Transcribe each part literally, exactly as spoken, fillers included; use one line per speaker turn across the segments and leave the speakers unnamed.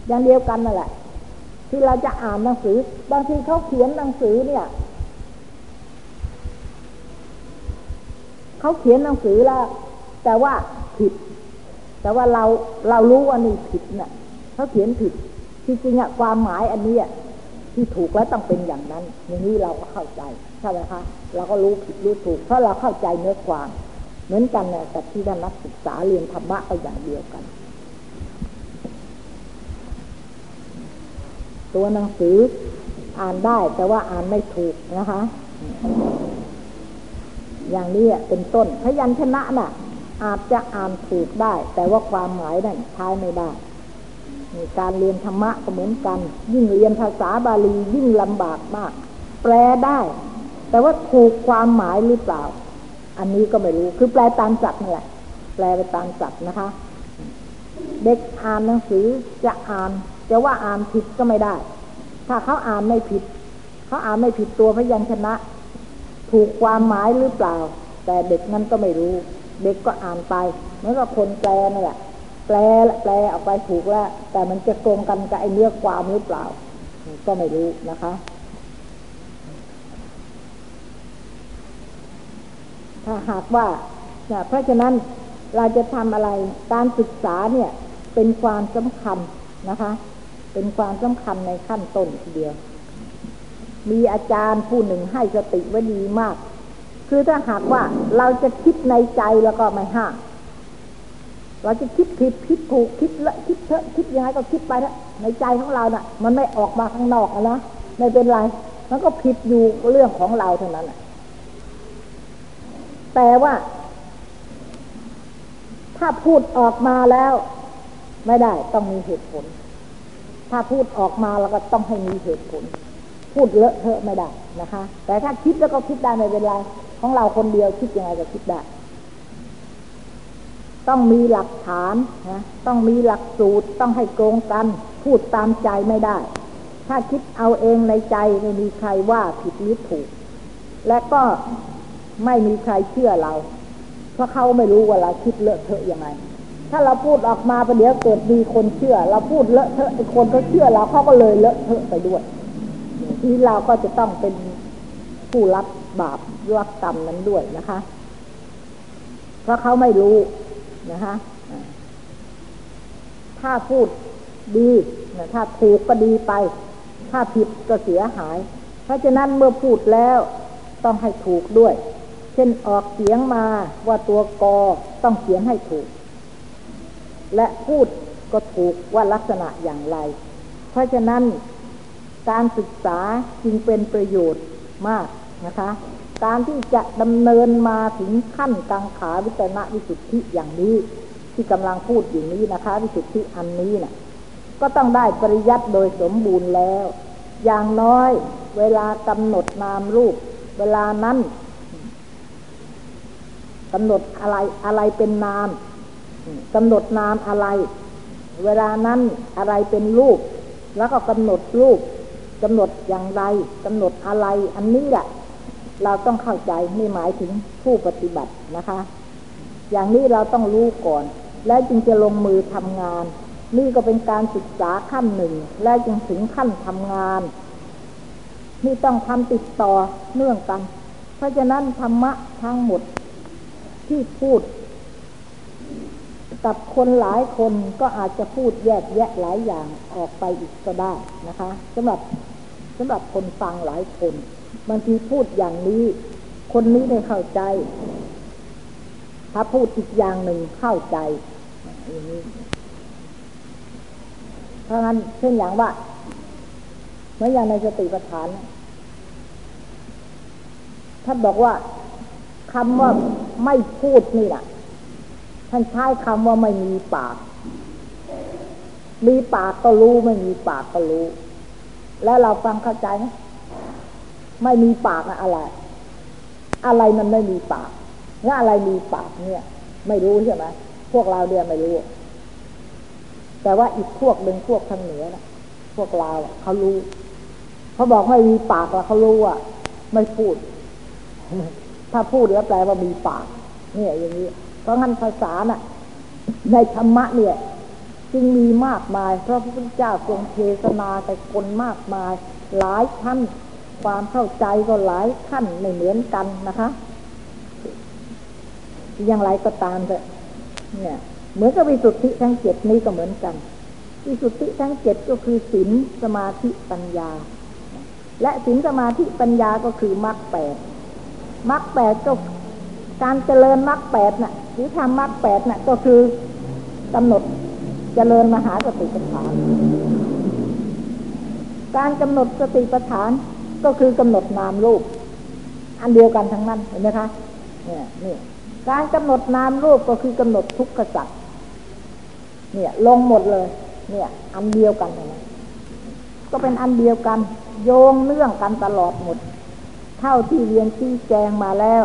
อย่างเดียวกันนั่นแหละที่เราจะอ่านหนังสือบางทีเขาเขียนหนังสือเนี่ยเขาเขียนหนังสือแล้วแต่ว่าผิดแต่ว่าเราเรารู้ว่านี่ผิดเนี่ยเขาเขียนผิดจริงๆอ่ะความหมายอันนี้ที่ถูกแล้วต้องเป็นอย่างนั้นอย่างนี้เราก็เข้าใจใช่ไหมคะเราก็รู้ผิดรู้ถูกเพราะเราเข้าใจเนื้อความเหมือนกันเนี่ยแต่ที่นักศึกษาเรียนธรรมะก็อย่างเดียวกันตัวหนังสืออ่านได้แต่ว่าอ่านไม่ถูกนะคะอย่างนี้เป็นต้นพยัญชนะน่ะอาจจะอ่านถูกได้แต่ว่าความหมายนั้นใช้ไม่ได้การเรียนธรรมะก็เหมือนกันยิ่งเรียนภาษาบาลียิ่งลำบากมากแปลได้แต่ว่าถูกความหมายหรือเปล่าอันนี้ก็ไม่รู้คือแปลตามศัพท์นี่แหละแปลไปตามศัพท์นะคะเด็กอ่านหนังสือจะอ่านจะว่าอ่านผิดก็ไม่ได้ถ้าเขาอ่านไม่ผิดเขาอ่านไม่ผิดตัวพยัญชนะถูกความหมายหรือเปล่าแต่เด็กนั้นก็ไม่รู้เด็กก็อ่านไปเหมือนกับคนแปลนั่นแหละแปลแปลออกไปถูกแล้วแต่มันจะตรงกันกับไอ้เนื้อความหรือเปล่าก็ไม่รู้นะคะถ้าหากว่าเพราะฉะนั้นเราจะทำอะไรการศึกษาเนี่ยเป็นความสำคัญนะคะเป็นความสำคัญในขั้นต้นทีเดียวมีอาจารย์ผู้หนึ่งให้สติไว้ดีมากคือถ้าหากว่าเราจะคิดในใจแล้วก็ไม่ห้ามเราจะคิดผิดคิดถูกคิดละคิดเถอะคิดยังไงก็คิดไปนะในใจของเราน่ะมันไม่ออกมาข้างนอกนะไม่เป็นไรมันก็ผิดอยู่เรื่องของเราเท่านั้นแต่ว่าถ้าพูดออกมาแล้วไม่ได้ต้องมีเหตุผลถ้าพูดออกมาแล้วก็ต้องให้มีเหตุผลพูดเลอะเทอะไม่ได้นะคะแต่ถ้าคิดแล้วก็คิดได้ไม่เป็นไรของเราคนเดียวคิดยังไงก็คิดได้ต้องมีหลักฐานนะต้องมีหลักสูตรต้องให้ตรงกันพูดตามใจไม่ได้ถ้าคิดเอาเองในใจไม่มีใครว่าผิดหรือถูกและก็ไม่มีใครเชื่อเราเพราะเขาไม่รู้ว่าเราคิดเลอะเทอะยังไงถ้าเราพูดออกมาประเดี๋ยวเกิดมีคนเชื่อเราพูดเลอะเทอะไอ้คนเขาเชื่อเราเขาก็เลยเลอะเทอะไปด้วยที่เราก็จะต้องเป็นผู้รับบาปรับกรรมนั้นด้วยนะคะเพราะเขาไม่รู้นะคะถ้าพูดดีนะถ้าถูกก็ดีไปถ้าผิดก็เสียหายเพราะฉะนั้นเมื่อพูดแล้วต้องให้ถูกด้วยเช่นออกเสียงมาว่าตัวกอต้องเขียนให้ถูกและพูดก็ถูกว่าลักษณะอย่างไรเพราะฉะนั้นการศึกษาจึงเป็นประโยชน์มากนะคะการที่จะดำเนินมาถึงขั้นกังขาวิจารณวิสุทธิอย่างนี้ที่กำลังพูดอยู่นี้นะคะวิสุทธิอันนี้นะก็ต้องได้ปริยัติโดยสมบูรณ์แล้วอย่างน้อยเวลากำหนดนามรูปเวลานั้นกำหนดอะไรอะไรเป็นนามกำหนดนามอะไรเวลานั้นอะไรเป็นรูปแล้วก็กำหนดรูปกำหนดอย่างไรกำหนดอะไรอันนี้แหละเราต้องเข้าใจนี่หมายถึงผู้ปฏิบัตินะคะอย่างนี้เราต้องรู้ก่อนแล้วจึงจะลงมือทำงานนี่ก็เป็นการศึกษาขั้นหนึ่งแล้วจึงถึงขั้นทำงานนี่ต้องทำติดต่อเนื่องกันเพราะฉะนั้นธรรมะทั้งหมดที่พูดกับคนหลายคนก็อาจจะพูดแยกแยะหลายอย่างออกไปอีกก็ได้นะคะสำหรับสำหรับคนฟังหลายคนบางทีพูดอย่างนี้คนนี้ไม่เข้าใจถ้าพูดอีกอย่างหนึ่งเข้าใจอย่างนี้เพราะงั้นเช่นอย่างว่าเมื่ออย่างในสติปัฏฐานท่านบอกว่าคำว่าไม่พูดนี่แหละท่านใช้คำว่าไม่มีปากมีปากก็รู้ไม่มีปากก็รู้แล้วเราฟังเข้าใจไหมไม่มีปากนะอะไรอะไรมันไม่มีปากแล้วอะไรมีปากเนี่ยไม่รู้ใช่ไหมพวกเราเดียวไม่รู้แต่ว่าอีกพวกหนึ่งพวกทางเหนือนะพวกเราเขารู้เขาบอกไม่มีปากแล้วเขารู้ว่าไม่พูดถ้าพูดแล้วแปลว่ามีปากเนี่ยอย่างนี้เพราะงั้นภาษาน่ะในธรรมะเนี่ยจึงมีมากมายเพราะพระพุทธเจ้าทรงเทศนาแต่คนมากมายหลายขั้นความเข้าใจก็หลายขั้นไม่เหมือนกันนะคะอย่างไรก็ตามเถอะเนี่ยเหมือนกับวิสุทธิทั้งเจ็ดนี้ก็เหมือนกันวิสุทธิทั้งเจ็ดก็คือศีลสมาธิปัญญาและศีลสมาธิปัญญาก็คือมรรคแปดมรรคแปดก็การเจริญมรรคแปดน่ะหรือทำมรรคแปดน่ะก็คือกำหนดเจริญมหาสติปัฏฐานการกำหนดสติปัฏฐานก็คือกำหนดนามรูปอันเดียวกันทั้งนั้นเห็นไหมคะเนี่ยนี่การกำหนดนามรูปก็คือกำหนดทุกขสัจเนี่ยลงหมดเลยเนี่ยอันเดียวกันนะก็เป็นอันเดียวกันโยงเนื่องกันตลอดหมดเท่าที่เรียนชี้แจงมาแล้ว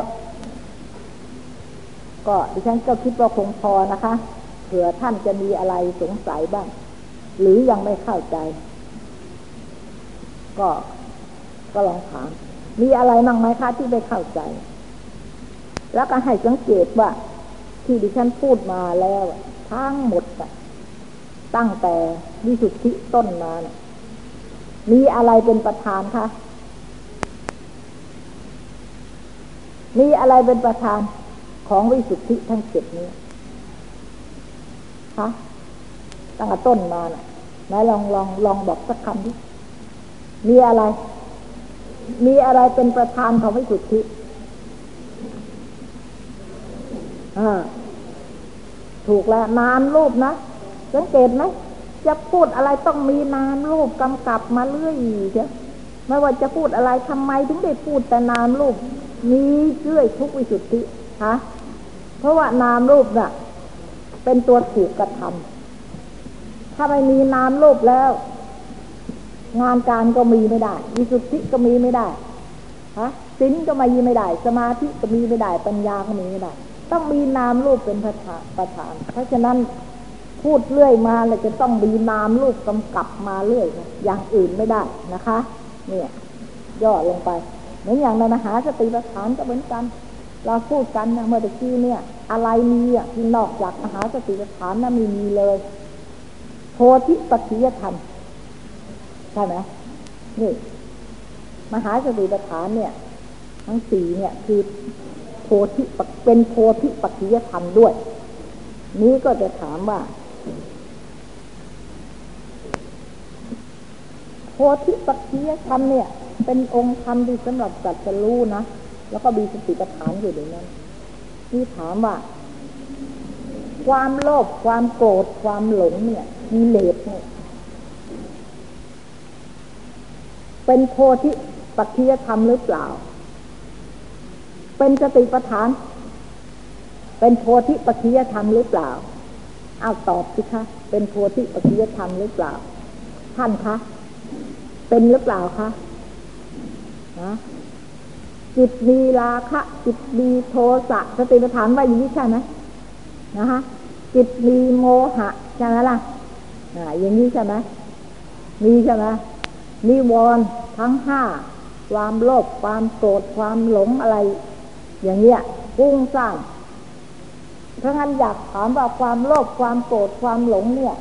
ก็ดิฉันก็คิดว่าคงพอนะคะเผื่อท่านจะมีอะไรสงสัยบ้างหรือยังไม่เข้าใจก็ก็ลองถามมีอะไรบ้างไหมคะที่ไม่เข้าใจแล้วก็ให้สังเกตว่าที่ดิฉันพูดมาแล้วทั้งหมดตั้งแต่วิสุทธิต้นมาเนี่ยมีอะไรเป็นประธานคะมีอะไรเป็นประธานของวิสุทธิทั้งเจ็ดนี้คะตั้งแต่ต้นมาน่ะไหนลองลองลองบอกสักคำดิมีอะไรมีอะไรเป็นประธานของวิสุทธิอ่าถูกแล้วนามรูปนะสังเกตไหมจะพูดอะไรต้องมีนามรูปกำกับมาเรื่อยใช่ไม่ว่าจะพูดอะไรทำไมถึงได้พูดแต่นามรูปมีเรื่อยทุกวิสุทธิฮะเพราะว่านามรูปน่ะเป็นตัวถูกกระทำถ้าไม่มีนามรูปแล้วงานการก็มีไม่ได้วิสุทธิก็มีไม่ได้ฮะศีลก็มีไม่ได้สมาธิก็มีไม่ได้ปัญญาก็มีไม่ได้ต้องมีนามรูปเป็นประธานประธานเพราะฉะนั้นพูดเรื่อยมาเลยจะต้องมีนามรูปกำกับมาเรื่อยอย่างอื่นไม่ได้นะคะเนี่ยย่อลงไปเหมือนอย่างในมหาสติปัฏฐานก็เหมือนกันเราพูดกันนะเมื่อตะกี้เนี่ยอะไรมีอ่ะที่นอกจากมหาสติปัฏฐานนั้นไม่มีเลยโพธิปัจจยธรรมใช่ไหมนี่มหาสติปัฏฐานเนี่ยทั้งสี่เนี่ยคือโพธิเป็นโพธิปัจจยธรรมด้วยนี้ก็จะถามว่าโพธิปัจจยธรรมเนี่ยเป็นองค์ธรรมที่สำหรับสัตว์จะรู้นะแล้วก็มีสติปัฏฐานอยู่ในนั้นนี่ถามว่าความโลภความโกรธความหลงเนี่ยกิเลสเนี่ยเป็นโพธิปัจจยธรรมหรือเปล่าเป็นสติปัฏฐานเป็นโพธิปัจจยธรรมหรือเปล่าเอาตอบสิคะเป็นโพธิปัจจยธรรมหรือเปล่าท่านคะเป็นหรือเปล่าคะนะจิตมีราคะจิตมีโทสะสติปัฏฐานว่าอย่างนี้ใช่ไหมนะคะจิตมีโมหะใช่ไหมล่ะอ่าอย่างนี้ใช่ไหมมีใช่ไหมนิวรณ์ทั้งห้าความโลภความโกรธความหลงอะไรอย่างเงี้ยฟุ้งซ่านเพราะงั้นอยากถามว่าความโลภความโกรธความหลงเนี่ย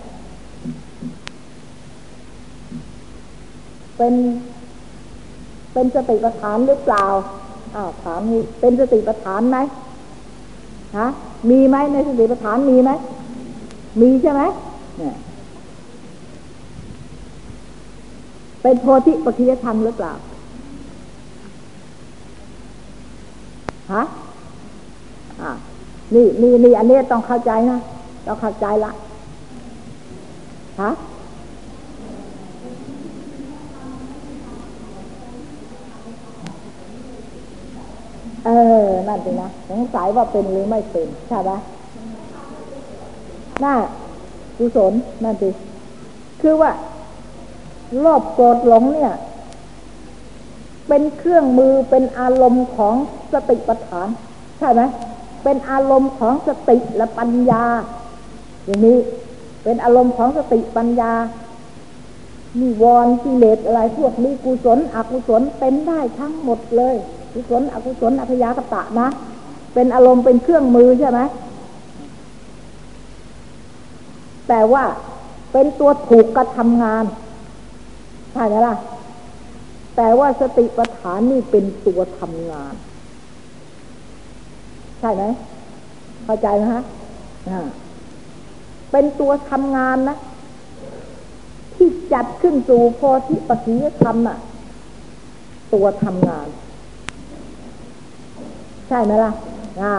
เป็นเป็นสติปัฏฐานหรือเปล่าอ้าวถามนี่เป็นสติปัฏฐานไหมฮะมีไหมในสติปัฏฐานมีไหมมีใช่ไหมเนี่ยเป็นโพธิปัจจยธรรมหรือเปล่าฮะอ่านี่นี่นี่อันนี้ต้องเข้าใจนะต้องเข้าใจละฮะเออนั่นสินะสงสัยว่าเป็นหรือไม่เป็นใช่ไหมน่ากุศลนั่นสิคือว่าโลภโกรธหลงเนี่ยเป็นเครื่องมือเป็นอารมณ์ของสติปัฏฐานใช่ไหมเป็นอารมณ์ของสติและปัญญาอย่างนี้เป็นอารมณ์ของสติปัญญานิวรณ์กิเลสอะไรพวกนี้กุศลอกุศลเป็นได้ทั้งหมดเลยกุศลอกุศลอัพยากตะนะเป็นอารมณ์เป็นเครื่องมือใช่ไหมแต่ว่าเป็นตัวถูกกระทำงานใช่ไหมล่ะแต่ว่าสติปัฏฐานนี่เป็นตัวทำงานใช่ไหมเข้าใจไหมฮะเป็นตัวทำงานนะที่จัดขึ้นสู่โพธิปัจจยธรรมน่ะตัวทำงานใช่ไหมล่ะอ่า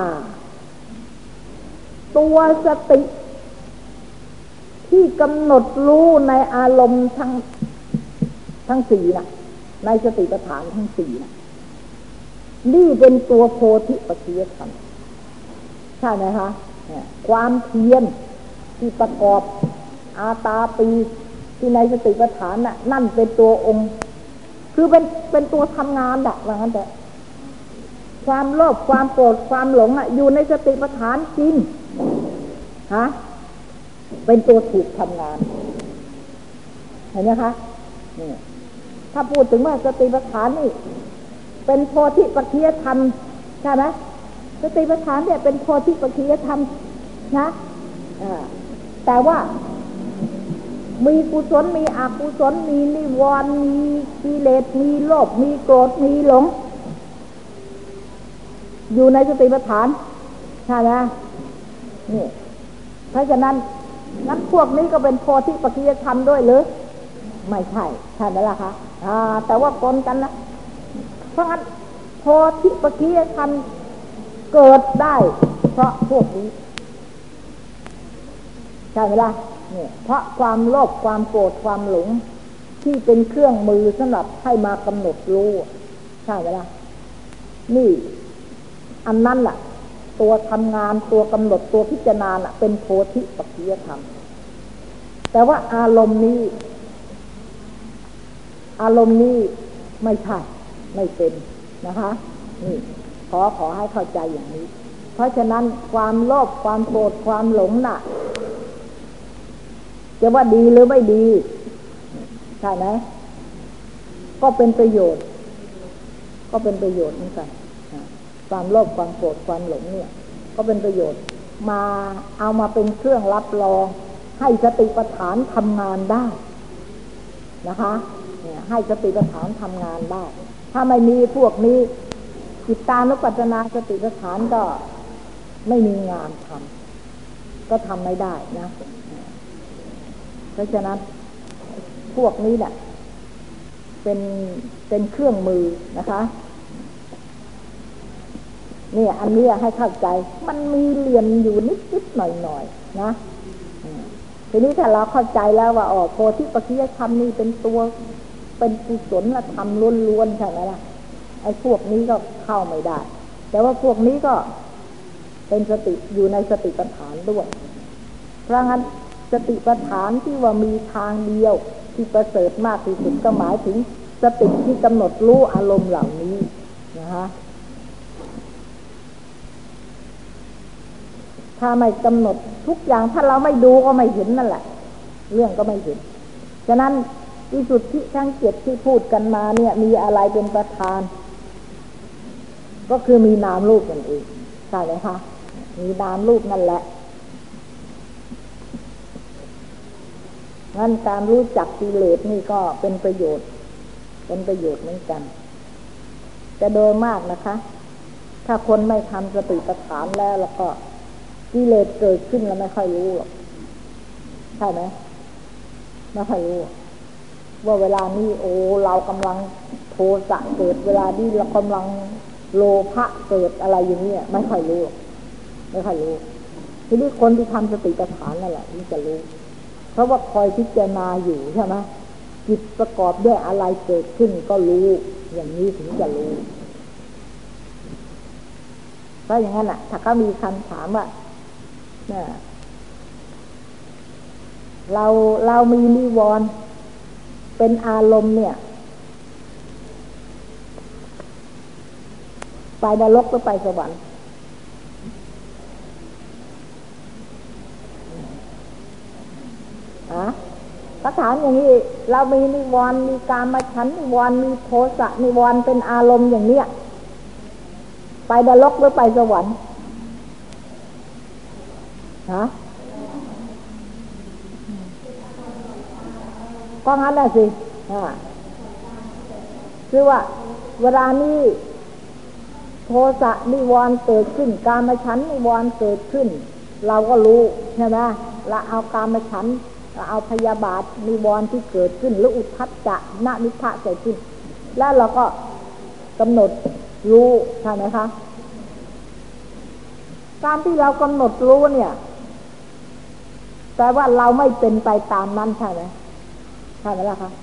ตัวสติที่กำหนดรู้ในอารมณ์ทั้งทั้งสี่น่ะในสติปัฏฐานทั้งสี่น่ะนี่เป็นตัวโพธิปัจจยธรรมใช่ไหมคะความเพียรที่ประกอบอาตาปีที่ในสติปัฏฐานน่ะนั่นเป็นตัวองค์คือเป็นเป็นตัวทำงานดักว่างั้นแต่ความโลภความโกรธความหลงอ่ะอยู่ในสติปัฏฐานจริงฮะเป็นตัวถูกทำงานเห็นไหมคะนี่ถ้าพูดถึงว่าสติปัฏฐานนี่เป็นโพธิปัจจยธรรมใช่ไหมสติปัฏฐานเนี่ยเป็นโพธิปัจจยธรรมนะอ่าแต่ว่ามีกุศลมีอกุศลมีนิวรณ์มีกิเลสมีโลภมีโกรธมีหลงอยู่ในสติปัฏฐานใช่ไหมนี่เพราะฉะนั้นงั้นพวกนี้ก็เป็นโพธิปัจจยธรรมด้วยหรือไม่ใช่ใช่ไหมล่ะคะอ่าแต่ว่าปนกันนะเพราะงั้นโพธิปัจจยธรรมเกิดได้เพราะพวกนี้ใช่ไหมล่ะเนี่ยเพราะความโลภความโกรธความหลงที่เป็นเครื่องมือสำหรับให้มากำหนดรู้ใช่ไหมล่ะนี่อันนั้นแหละตัวทำงานตัวกำหนดตัวพิจารณาเป็นโพธิปัจจยธรรมแต่ว่าอารมณ์นี้อารมณ์นี้ไม่ใช่ไม่เป็นนะคะนี่ขอขอให้เข้าใจอย่างนี้เพราะฉะนั้นความโลภความโกรธความหลงน่ะจะว่าดีหรือไม่ดีใช่ไหมก็เป็นประโยชน์ก็เป็นประโยชน์เหมือนกันความโลภความโกรธความหลงเนี่ยก็เป็นประโยชน์มาเอามาเป็นเครื่องรับรองให้สติปัฏฐานทำงานได้นะคะเนี่ยให้สติปัฏฐานทำงานได้ถ้าไม่มีพวกนี้จิตตานุปัสสนาสติปัฏฐานก็ไม่มีงานทำก็ทำไม่ได้นะเพราะฉะนั้นพวกนี้แหละเป็นเป็นเครื่องมือนะคะเนี่ยอันนี้ให้เข้าใจมันมีเรียนอยู่นิดๆหน่อยๆนะทีนี้ถ้าเราเข้าใจแล้วว่าอ๋อโพธิปัจจยธรรมนี่เป็นตัวเป็นกุศลธรรมล้วนๆใช่ไหมล่ะไอ้พวกนี้ก็เข้าไม่ได้แต่ว่าพวกนี้ก็เป็นสติอยู่ในสติปัฏฐานด้วยเพราะงั้นสติปัฏฐานที่ว่ามีทางเดียวที่ประเสริฐมากที่สุดก็หมายถึงสติที่กำหนดรู้อารมณ์เหล่านี้นะคะถ้าไม่กำหนดทุกอย่างถ้าเราไม่ดูก็ไม่เห็นนั่นแหละเรื่องก็ไม่เห็นฉะนั้นวิสุทธิทั้งเจ็ดที่พูดกันมาเนี่ยมีอะไรเป็นประธานก็คือมีนามรูปนั่นเองใช่ไหมคะมีนามรูปนั่นแหละงั้นการรู้จักกิเลสนี่ก็เป็นประโยชน์เป็นประโยชน์เหมือนกันแต่โดยมากนะคะถ้าคนไม่ทำสติปัฏฐานแล้วแล้วก็กิเลสเกิดขึ้นแล้วไม่ค่อยรู้หรอกใช่ไหมไม่ค่อยรู้ว่าเวลานี้โอ้เรากำลังโทสะเกิดเวลานี้เรากำลังโลภะเกิดอะไรอย่างนี้ไม่ค่อยรู้ไม่ค่อยรู้ทีนี้คนที่ทำสติปัฏฐานนั่นแหละที่จะรู้เพราะว่าคอยพิจารณาอยู่ใช่ไหมจิตประกอบด้วยอะไรเกิดขึ้นก็รู้อย่างนี้ถึงจะรู้เพราะอย่างนั้นอ่ะถ้าเขามีคำถามว่าเนี่ยเราเรามีนิวรณ์เป็นอารมณ์เนี่ยไปนรกหรือไปสวรรค์ฮะถ้าถามอย่างนี้เรามีนิวรณ์มีกามฉันท์นิวรณ์มีโทสะนิวรณ์เป็นอารมณ์อย่างเนี้ยไปนรกหรือไปสวรรค์ฮะก็งั้นแหละสิคือว่าเวลานี้โทสะนิวรณ์เกิดขึ้นกามฉันท์นิวรณ์เกิดขึ้นเราก็รู้ใช่ไหมเราเอากามฉันท์เราเอาพยาบาทนิวรณ์ที่เกิดขึ้นหรืออุทธัจจะนมิทธะเกิดขึ้นแล้วเราก็กำหนดรู้ใช่ไหมคะการที่เรากำหนดรู้เนี่ยแปลว่าเราไม่เป็นไปตามนั้นใช่ไหมใช่ไหมล่ะคะ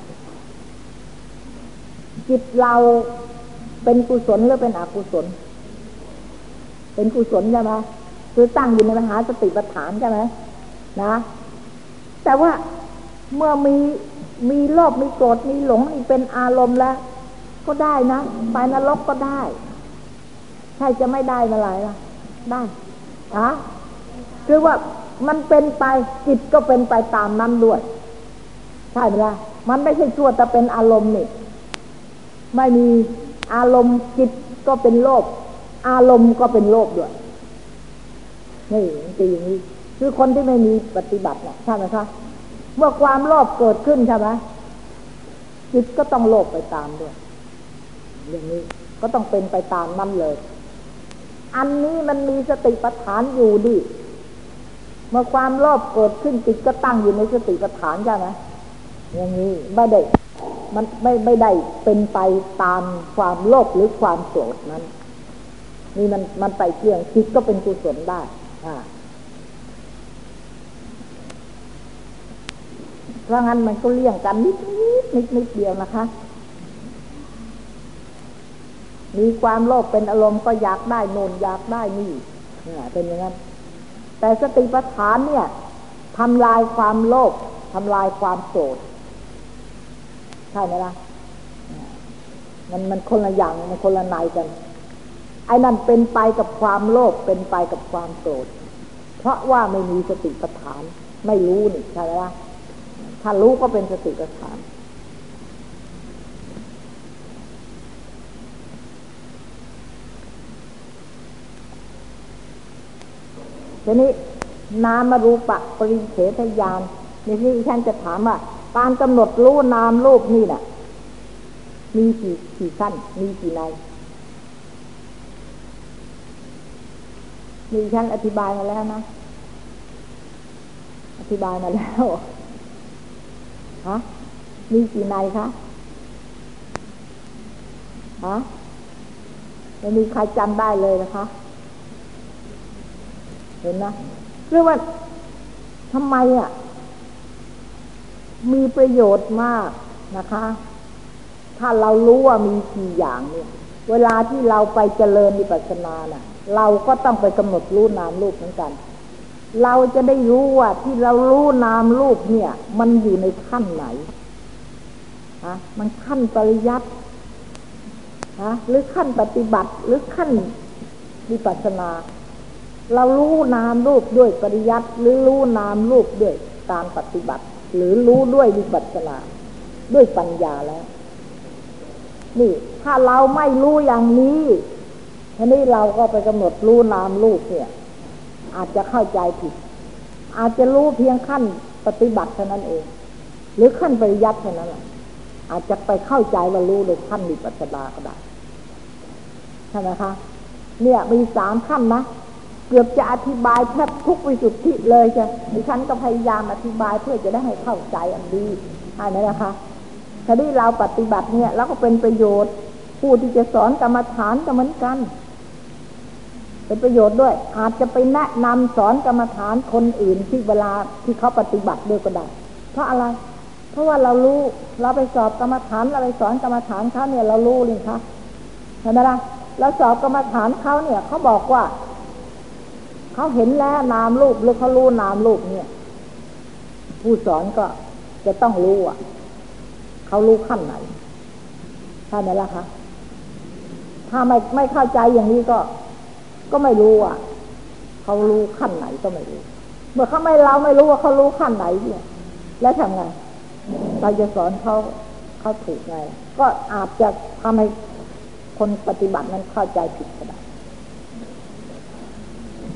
จิตเราเป็นกุศลหรือเป็นอกุศลเป็นกุศลใช่ไหมคือตั้งอยู่ในมหาสติปัฏฐานใช่ไหมนะแต่ว่าเมื่อมีมีโลภมีโกรธมีหลงนี่เป็นอารมณ์แล้วก็ได้นะไปนรกก็ได้ใช่จะไม่ได้เมื่อไหร่ล่ะได้ฮะคือว่ามันเป็นไปจิตก็เป็นไปตามนั้นด้วยใช่ไหมล่ะมันไม่ใช่ชั่วแต่เป็นอารมณ์นี่ไม่มีอารมณ์จิตก็เป็นโลภอารมณ์ก็เป็นโลภด้วยนี่จริงๆนี่คือคนที่ไม่มีปฏิบัติน่ะใช่ไหมคะเมื่อความโลภเกิดขึ้นใช่ไหมจิตก็ต้องโลภไปตามด้วยอย่างนี้ก็ต้องเป็นไปตามนั้นเลยอันนี้มันมีสติปัฏฐานอยู่ดิเมื่อความโลภเกิดขึ้นจิตก็ตั้งอยู่ในสติปัฏฐานใช่ไหมอย่างนี้ไม่ได้มันไม่ไม่ได้เป็นไปตามความโลภหรือความโกรธนั้นนี่มันมันไปเกี่ยงจิตก็เป็นกุศลได้อ่าเพราะงั้นมันก็เลี่ยงกันนิดนิดนิดนิดเดียวนะคะมีความโลภเป็นอารมณ์ก็อยากได้โน่นอยากได้นี่เนี่ยเป็นอย่างนั้นแต่สติปัฏฐานเนี่ยทำลายความโลภทำลายความโกรธใช่ไหมล่ะมันมันคนละอย่างมันคนละนายกันไอ้นั่นเป็นไปกับความโลภเป็นไปกับความโกรธเพราะว่าไม่มีสติปัฏฐานไม่รู้นี่ใช่ไหมล่ะถ้ารู้ก็เป็นสติปัฏฐานทีนี้นามรูปะปริเฉทญาณในที่ฉันจะถามว่าการกำหนดรู้นามรูปนี่น่ะมีกี่กี่ขั้นมีกี่ในมีฉันอธิบายมาแล้วนะอธิบายมาแล้วฮะมีกี่ในคะฮะไม่มีใครจำได้เลยนะคะเห็นนะเรียกว่าทำไมอ่ะมีประโยชน์มากนะคะถ้าเรารู้ว่ามีกี่อย่างเนี่ยเวลาที่เราไปเจริญวิปัสสนาน่ะเราก็ต้องไปกำหนดรู้นามรูปเหมือนกันเราจะได้รู้ว่าที่เรารู้นามรูปเนี่ยมันอยู่ในขั้นไหนฮะมันขั้นปริยัติฮะหรือขั้นปฏิบัติหรือขั้นวิปัสสนาเรารู้นามรูปด้วยปริยัติหรือรู้นามรูปด้วยการปฏิบัติหรือรู้ด้วยวิปัสสนาด้วยปัญญาแล้วนี่ถ้าเราไม่รู้อย่างนี้ทีนี้เราก็ไปกำหนดรู้นามรูปเนี่ยอาจจะเข้าใจผิดอาจจะรู้เพียงขั้นปฏิบัติเท่านั้นเองหรือขั้นปริยัติเท่านั้นแหละอาจจะไปเข้าใจว่ารู้โดยขั้นวิปัสสนาก็ได้ใช่ไหมคะเนี่ยมีสามขั้นนะเกือบจะอธิบายแทบทุกวิสุทธิเลยใช่ดิฉันก็พยายามอธิบายเพื่อจะได้ให้เข้าใจอันดีใช่ไหมนะคะถ้าที่เราปฏิบัติเนี่ยแล้วก็เป็นประโยชน์ผู้ที่จะสอนกรรมฐานก็เหมือนกันเป็นประโยชน์ด้วยอาจจะไปแนะนำสอนกรรมฐานคนอื่นที่เวลาที่เขาปฏิบัติด้วยก็ได้เพราะอะไรเพราะว่าเรารู้เราไปสอบกรรมฐานเราไปสอนกรรมฐานเขาเนี่ยเรารู้เลยค่ะเห็นไหมล่ะเราสอบกรรมฐานเขาเนี่ยเขาบอกว่าเขาเห็นแล้วนามรูปหรือเขารู้นามรูปเนี่ยผู้สอนก็จะต้องรู้อ่ะเขารู้ขั้นไหนใช่ไหมล่ะคะถ้าไม่ไม่เข้าใจอย่างนี้ก็ก็ไม่รู้อ่ะเขารู้ขั้นไหนก็ไม่รู้เมื่อเขาไม่เราไม่รู้ว่าเขารู้ขั้นไหนเนี่ยแล้วทำไงเราจะสอนเขาเขาถูกไงก็อาจจะทำให้คนปฏิบัตินั้นเข้าใจผิดก็ได้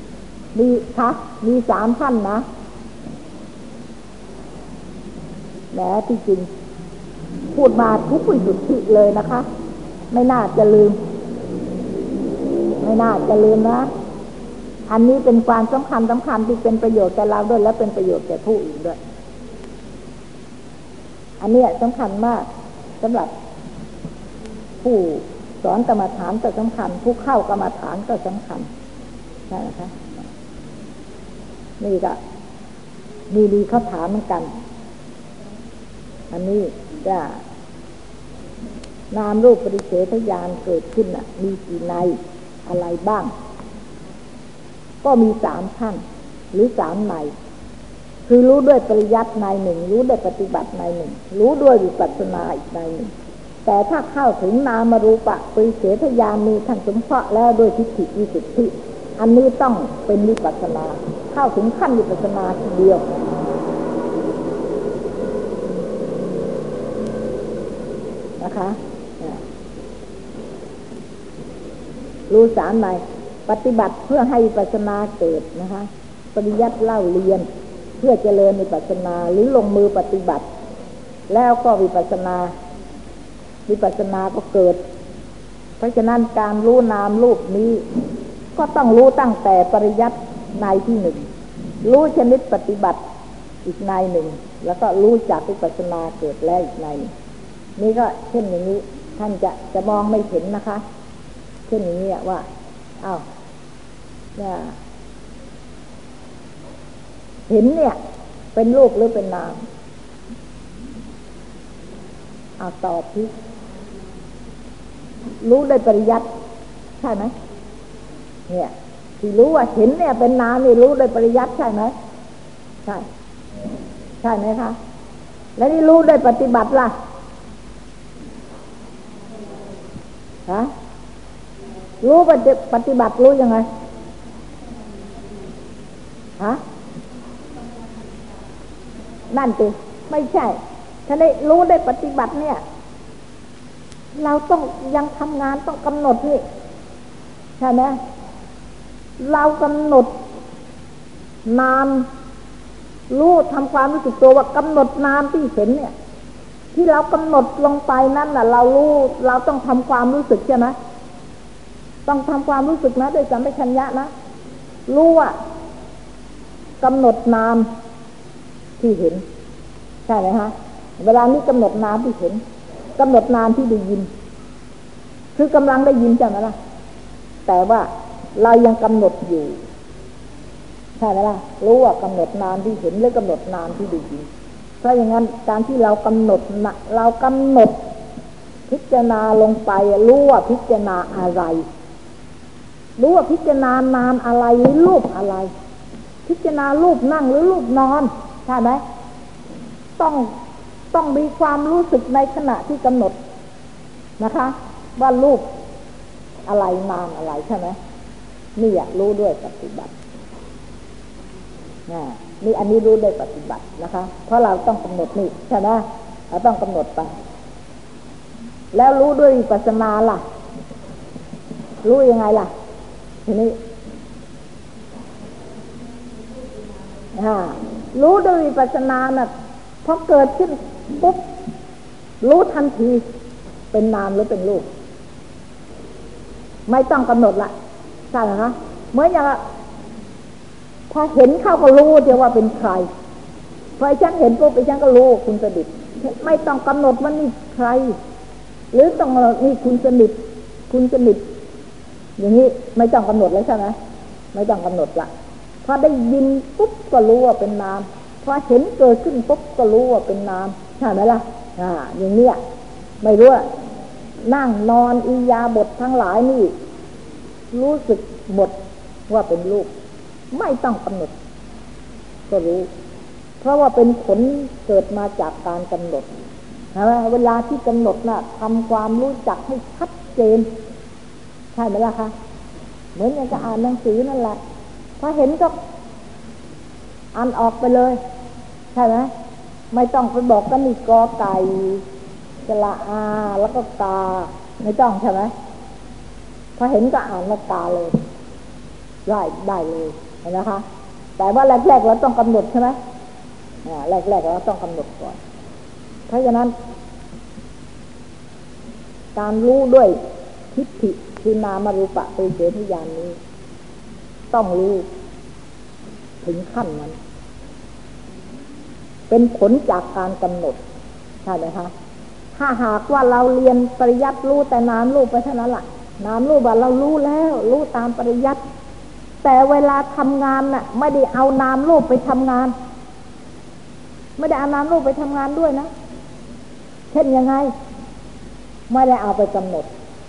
มีคะมีสามขั้นนะแม้ที่จริงพูดมาทุกวิสุทธิเลยนะคะไม่น่าจะลืมไม่น่าจะลืมนะอันนี้เป็นความสำคัญสำคัญที่เป็นประโยชน์แก่เราด้วยและเป็นประโยชน์แก่ผู้อื่นด้วยอันนี้สำคัญมากสำหรับผู้สอนกรรมฐานก็สำคัญผู้เข้ากรรมฐานก็สำคัญใช่ไหมคะนี่ก็มีดีเขาถามเหมือนกันอันนี้จะนามรูปปฏิเสธญาณเกิดขึ้นน่ะมีกี่ในอะไรบ้างก็มีสามขั้นหรือสามในคือรู้ด้วยปริยัติในหนึ่งรู้ด้วยปฏิบัติในหนึ่งรู้ด้วยวิปัสสนาอีกในหนึ่งแต่ถ้าเข้าถึงนามรูปะปริเสธญาณมีท่านสมเพาะแล้วด้วยทิฏฐิวิสุทธิอันนี้ต้องเป็นวิปัสสนาเข้าถึงขั้นวิปัสสนาทีเดียวนะคะรู้สามในปฏิบัติเพื่อให้วิปัสสนาเกิดนะคะปริยัติเล่าเรียนเพื่อเจริญวิปัสสนาหรือลงมือปฏิบัติแล้วก็วิปัสสนาวิปัสสนาก็เกิดเพราะฉะนั้นการรู้นามรูปนี้ก็ต้องรู้ตั้งแต่ปริยัติในที่หนึ่งรู้ชนิดปฏิบัติอีกในหนึ่งแล้วก็รู้จากวิปัสสนาเกิดแล้วอีกในนี่ก็เช่นอย่างนี้ท่านจะจะมองไม่เห็นนะคะเช่นอย่างนี้ว่าอ้าวเนี่ยเห็นเนี่ยเป็นรูปหรือเป็นนามเอาตอบที่รู้ได้ปริยัติใช่ไหมเนี่ยที่รู้ว่าเห็นเนี่ยเป็นนามนี่รู้ได้ปริยัติใช่ไหมใช่ใช่ไหมคะแล้วนี่รู้ได้ปฏิบัติล่ะฮะรู้ปฏิบัติรู้ยังไงฮะนั่นสิไม่ใช่ถ้าได้รู้ได้ปฏิบัติเนี่ยเราต้องยังทำงานต้องกำหนดนี่ใช่ไหมเรากำหนดนามรู้ทำความรู้สึกตัวว่ากำหนดนามที่เห็นเนี่ยที่เรากำหนดลงไปนั่นน่ะเรารู้เราต้องทำความรู้สึกใช่ไหมต้องทำความรู้สึกนะด้วยสัมปชัญญะนะรู้ว่ากำหนดนามที่เห็นใช่ไหมฮะเวลานี้กำหนดนามที่เห็นกำหนดนามที่ได้ยินคือกำลังได้ยินใช่ไหมล่ะแต่ว่าเรายังกำหนดอยู่ใช่ไหมล่ะรู้ว่ากำหนดนามที่เห็นหรือกำหนดนามที่ได้ยินเพราะอย่างนั้นการที่เรากำหนดเรากำหนดพิจารณาลงไปรู้ว่าพิจารณาอะไรรู้ว่าพิจารณานามอะไรหรือรูปอะไรพิจารณารูปนั่งหรือรูปนอนใช่ไหมต้องต้องมีความรู้สึกในขณะที่กำหนดนะคะว่ารูปอะไรนามอะไรใช่ไหมนี่อยากรู้ด้วยปฏิบัตินี่อันนี้รู้ด้วยปฏิบัตินะคะเพราะเราต้องกำหนดนี่ใช่ไหมเราต้องกำหนดไปแล้วรู้ด้วยวิปัสสนาล่ะรู้ยังไงล่ะทีนี้รู้ด้วยวิปัสสนาน่ะพอเกิดขึ้นปุ๊บรู้ทันทีเป็นนามหรือเป็นรูปไม่ต้องกำหนดละใช่ไหมคะเหมือนอย่างพอเห็นเข้าก็รู้เดี๋ยวว่าเป็นใครพอไอ้ฉันเห็นปุ๊บไอ้ฉันก็รู้คุณสนิทไม่ต้องกำหนดว่านี่ใครหรือต้องนี่คุณสนิทคุณสนิทอย่างนี้ไม่ต้องกำหนดแล้วใช่ไหมไม่ต้องกำหนดละพอได้ยินปุ๊บก็รู้ว่าเป็นนามพอเห็นเกิดขึ้นปุ๊บก็รู้ว่าเป็นนามใช่ไหมล่ะอ่าอย่างเนี้ยไม่รู้ว่านั่งนอนอิริยาบถทั้งหลายนี่รู้สึกหมดว่าเป็นรูปไม่ต้องกำหนดก็รู้เพราะว่าเป็นผลเกิดมาจากการกำหนดนะเวลาที่กำหนดน่ะทำความรู้จักให้ชัดเจนใช่ไหมล่ะคะเหมือนอย่างจะอ่านหนังสือนั่นแหละพอเห็นก็อ่านออกไปเลยใช่ไหมไม่ต้องไปบอกกันนี่กอไก่สระอาแล้วก็กาไม่ต้องใช่ไหมพอเห็นก็อ่านแล้วกาเลยได้ได้เลยนะคะแต่ว่าแรกๆเราต้องกำหนดใช่ไหมแรกๆเราต้องกำหนดก่อนเพราะฉะนั้นการรู้ด้วยทิฏฐิคือนามรูปะปริเฉทญาณนี้ต้องรู้ถึงขั้นนั้นเป็นผลจากการกำหนดใช่ไหมคะถ้าหากว่าเราเรียนปริยัติรู้แต่นามรูปไปเท่านั้นแหละนามรูปเรารู้แล้วรู้ตามปริยัติแต่เวลาทำงานน่ะไม่ได้เอานามรูปไปทำงานไม่ได้เอานามรูปไปทำงานด้วยนะเช่นยังไงไม่ได้เอาไปกำหนด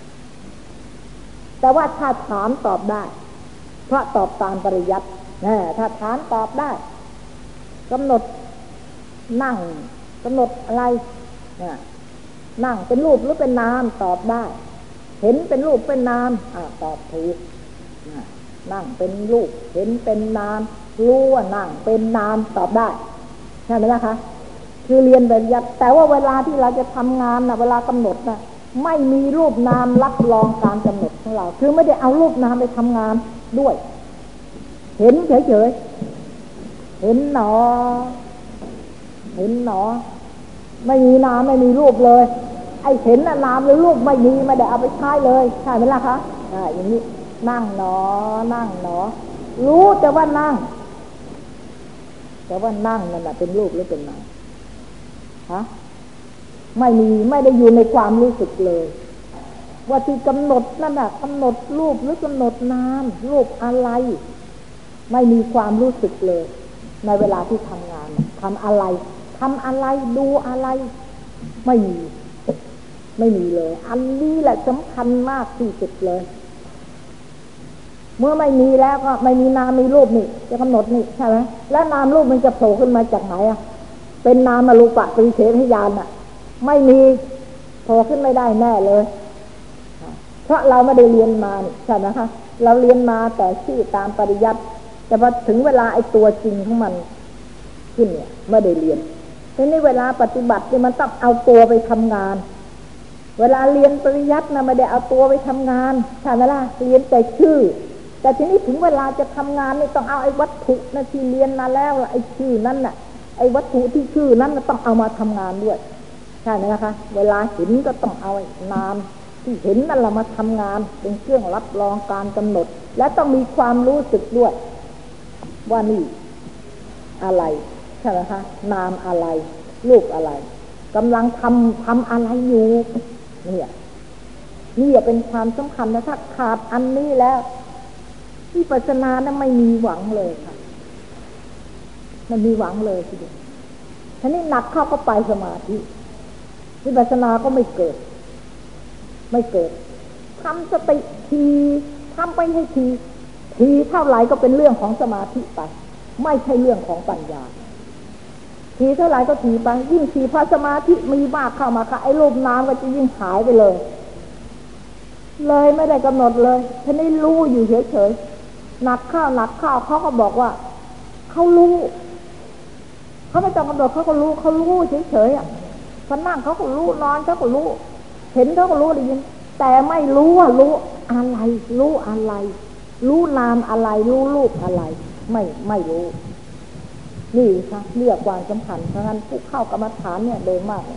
แต่ว่าถ้าถามตอบได้เพราะตอบตามปริยัตินะถ้าถามตอบได้กำหนดนั่งกำหนดอะไรนะนั่งเป็นรูปหรือเป็นนามตอบได้เห็นเป็นรูปเป็นนามอ่าตอบถูกนะนั่งเป็นรูปเห็นเป็นนามรู้ว่านั่งเป็นนามตอบได้ใช่ไหมล่ะคะคือเรียนปริยัติแต่ว่าเวลาที่เราจะทำงานนะเวลากำหนดนะไม่มีรูปนามรับรองการกำหนดของเราคือไม่ได้เอารูปนามไปทำงานด้วยเห็นเฉยๆเห็นหนอเห็นหนอไม่มีนามไม่มีรูปเลยไอ้เห็นนามหรือรูปไม่มีไม่ได้เอาไปใช้เลยใช่ไหมล่ะคะอ่าอย่างนี้นั่งหนอนั่งหนอรู้แต่ว่านั่งแต่ว่านั่งนั่นแหละเป็นรูปหรือเป็นนามฮะไม่มีไม่ได้อยู่ในความรู้สึกเลยว่าที่กำหนดนั่นน่ะกำหนดรูปหรือกำหนดนามรูปอะไรไม่มีความรู้สึกเลยในเวลาที่ทำงานทำอะไรทำอะไรดูอะไรไม่มีไม่มีเลยอันนี้แหละสำคัญมากที่สุดเลยเมื่อไม่มีแล้วก็ไม่มีนามมีรูปนี่จะกำหนดนี่ใช่ไหมแล้วนามรูปมันจะโผล่ขึ้นมาจากไหนอ่ะเป็นนามรูปะปริเฉทญาณอ่ะไม่มีโผล่ขึ้นไม่ได้แน่เลยเพราะเราไม่ได้เรียนมาใช่ไหมคะเราเรียนมาแต่ชื่อตามปริยัติแต่พอถึงเวลาไอ้ตัวจริงของมันขึ้นเนี่ยไม่ได้เรียนทีนี้เวลาปฏิบัติเนี่ยมันต้องเอาตัวไปทำงานเวลาเรียนปริยัตินะไม่ได้เอาตัวไปทำงานใช่ไหมล่ะเรียนแต่ชื่อแต่ทีนี้ถึงเวลาจะทำงานนี่ต้องเอาไอ้วัตถุนะที่เรียนมาแล้วไอ้ชื่อนั้นน่ะไอ้วัตถุที่ชื่อนั้นต้องเอามาทำงานด้วยใช่ไหมนะคะเวลาเห็นก็ต้องเอานามที่เห็นนั่นแหละมาทำงานเป็นเครื่องรับรองการกำหนดและต้องมีความรู้สึกด้วยว่านี่อะไรใช่ไหมคะนามอะไรรูปอะไรกำลังทำทำอะไรอยู่เนี่ยนี่เป็นความสำคัญนะถ้าขาดอันนี้แล้ววิปัสสนานั้นไม่มีหวังเลยค่ะมันมีหวังเลยทีเดียวทีนี้หนักเข้าก็ไปสมาธิวิปัสสนาก็ไม่เกิดไม่เกิดทำสติทีทำไปให้ทีทีเท่าไหร่ก็เป็นเรื่องของสมาธิไปไม่ใช่เรื่องของปัญญาทีเท่าไหร่ก็ทีไปยิ่งทีพอสมาธิมีมากเข้ามาค่ะไอ้รูปนามก็จะยิ่งหายไปเลยเลยไม่ได้กำหนดเลยทีนี้รู้อยู่เฉยๆหนักเข้าหนักเข้าเขาก็บอกว่าเขารู้เขาไม่ต้องกำหนดเขาก็รู้เขารู้เฉยๆอ่ะพอนั่งเขาก็รู้นอนเขาก็รู้เห็นเขาก็รู้ได้ยินแต่ไม่รู้ว่ารู้อะไรรู้อะไรรู้นามอะไรรู้รูปอะไรไม่ไม่รู้นี่ค่ะเรียกความสำคัญเพราะงั้นผู้เข้ากรรมฐานเนี่ยโดยมาก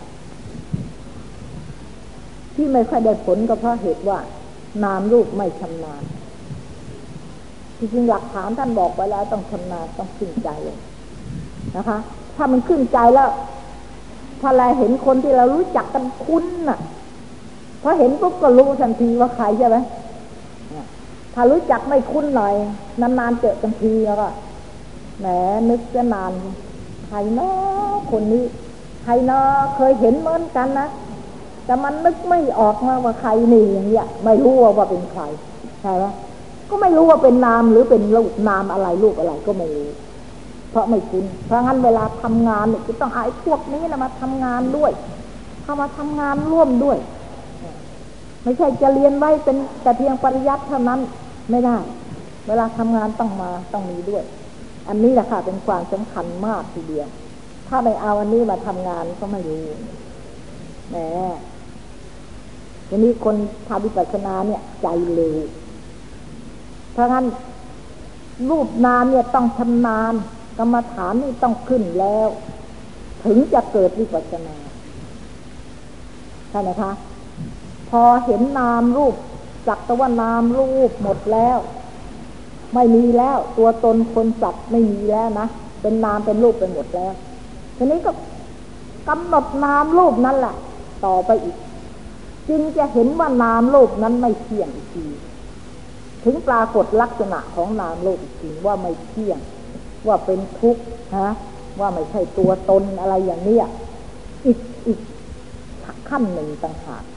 ที่ไม่ค่อยได้ผลก็เพราะเหตุว่านามรูปไม่ชำนาญจริงๆหลักฐานท่านบอกไว้แล้วต้องชำนาญต้องขึ้นใจเลยนะคะถ้ามันขึ้นใจแล้วพอเราเห็นคนที่เรารู้จักกันคุ้นน่ะพอเห็นปุ๊บก็รู้ทันทีว่าใครใช่ไหมถ้ารู้จักไม่คุ้นหน่อยนานๆเจอกันทีแล้วก็แหมนึกจะนานใครเนาะคนนี้ใครเนาะเคยเห็นเหมือนกันนะแต่มันนึกไม่ออกมาว่าใครนี่อย่างเงี้ยไม่รู้ว่าเป็นใครใช่ไหมก็ไม่รู้ว่าเป็นนามหรือเป็นรูปนามอะไรรูปอะไรก็ไม่รู้เพราะไม่คุ้นเพราะงั้นเวลาทำงานเนี่ยจะต้องเอาไอ้พวกนี้นะมาทำงานด้วยเข้ามาทำงานร่วมด้วยไม่ใช่จะเรียนไว้เป็นแต่เพียงปริยัติเท่านั้นไม่ได้เวลาทำงานต้องมาต้องมีด้วยอันนี้แหละค่ะเป็นความสำคัญมากทีเดียวถ้าไม่เอาอันนี้มาทำงานก็ไม่รู้แหมทีนี้คนทำวิปัสสนาเนี่ยใจเร็วเพราะงั้นรูปนามเนี่ยต้องชำนาญกรรมฐานนี่ต้องขึ้นแล้วถึงจะเกิดวิปัสสนาใช่ไหมคะพอเห็นนามรูปสักแต่ว่านามรูปหมดแล้วไม่มีแล้วตัวตนคนสัตว์ไม่มีแล้วนะเป็นนามเป็นรูปไปหมดแล้วทีนี้ก็กำหนดนามรูปนั้นแหละต่อไปอีกจึงจะเห็นว่านามรูปนั้นไม่เที่ยงอีกทีถึงปรากฏลักษณะของนามรูปจริงว่าไม่เที่ยงว่าเป็นทุกข์ฮะว่าไม่ใช่ตัวตนอะไรอย่างเนี้ยอีกอีกขั้นหนึ่งต่างหาก